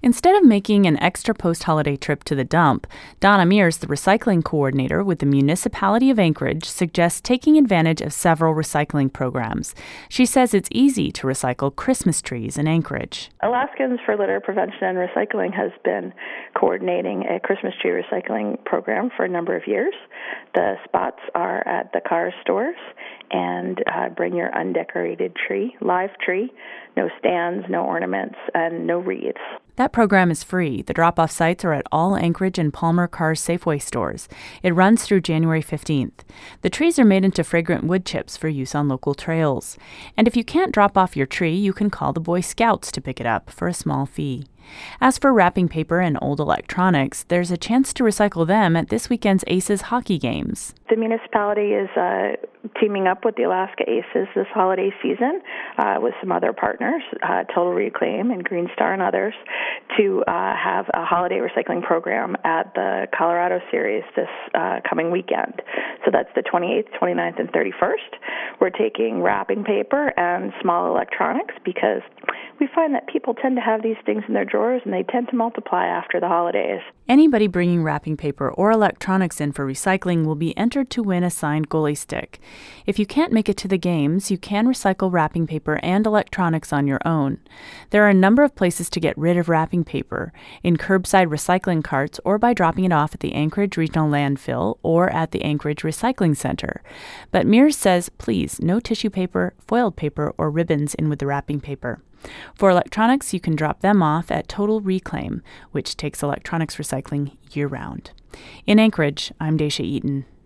Instead of making an extra post-holiday trip to the dump, Donna Mears, the recycling coordinator with the Municipality of Anchorage, suggests taking advantage of several recycling programs. She says it's easy to recycle Christmas trees in Anchorage. Alaskans for Litter Prevention and Recycling has been coordinating a Christmas tree recycling program for a number of years. The spots are at the car stores, and bring your undecorated tree, live tree, no stands, no ornaments, and no wreaths. That program is free. The drop-off sites are at all Anchorage and Palmer Cars Safeway stores. It runs through January 15th. The trees are made into fragrant wood chips for use on local trails. And if you can't drop off your tree, you can call the Boy Scouts to pick it up for a small fee. As for wrapping paper and old electronics, there's a chance to recycle them at this weekend's Aces hockey games. The municipality is teaming up with the Alaska Aces this holiday season with some other partners, Total Reclaim and Green Star and others, to have a holiday recycling program at the Colorado Series this coming weekend. So that's the 28th, 29th, and 31st. We're taking wrapping paper and small electronics because we find that people tend to have these things in their drawers and they tend to multiply after the holidays. Anybody bringing wrapping paper or electronics in for recycling will be entered to win a signed goalie stick. If you can't make it to the games, you can recycle wrapping paper and electronics on your own. There are a number of places to get rid of wrapping paper: in curbside recycling carts or by dropping it off at the Anchorage Regional Landfill or at the Anchorage Recycling Center. But Mears says, please, no tissue paper, foiled paper, or ribbons in with the wrapping paper. For electronics, you can drop them off at Total Reclaim, which takes electronics recycling year-round. In Anchorage, I'm Daisha Eaton.